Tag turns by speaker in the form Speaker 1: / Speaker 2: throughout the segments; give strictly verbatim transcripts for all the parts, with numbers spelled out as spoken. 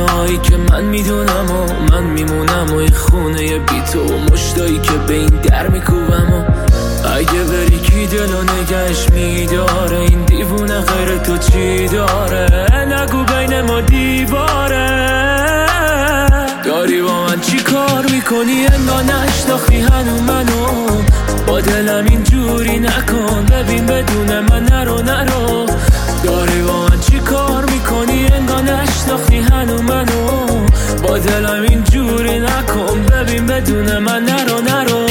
Speaker 1: هایی که من میدونم و من میمونم و این خونه بی تو و مشتایی که به این در میکوبم و اگه بری کی دلو نگهش میداره، این دیوونه غیر تو چی داره؟ نگو بین ما دیواره. داری با من چی کار میکنی انگار نشناختی هنو منو، با دلم اینجوری نکن ببین بدون من نرو نرو. داری با من چی کار میکنی انگار نشناختی هنو منو، با دلم اینجوری نکن ببین بدون من نرو نرو.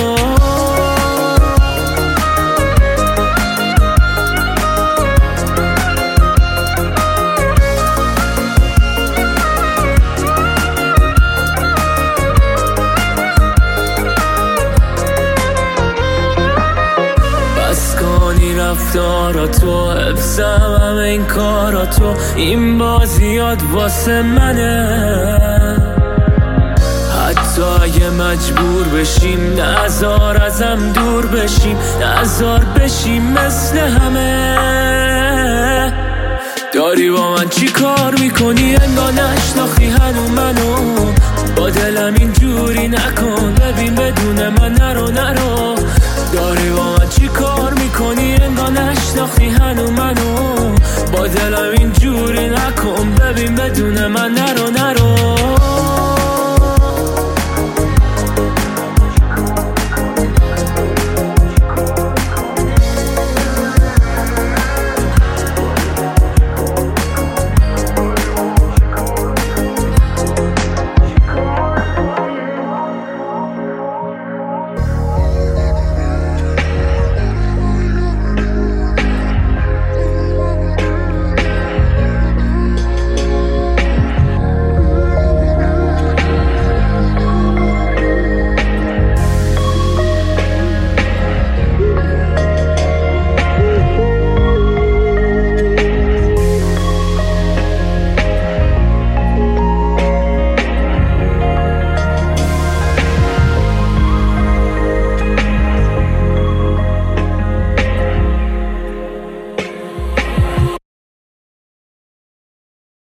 Speaker 1: رفتاراتو حفظم همه این کاراتو، این بازیات واسه منه. حتی اگه مجبور بشیم نذار ازم دور بشیم، نذار بشیم مثل همه. داری با من چی کار میکنی انگار نشناختی هنو منو، با دلم اینجوری نکن ببین بدون من نرو نرو. داری با من چی کار میکنی انگار نشناختی هنو منو، با دلم اینجوری نکن ببین بدون من نرو نرو.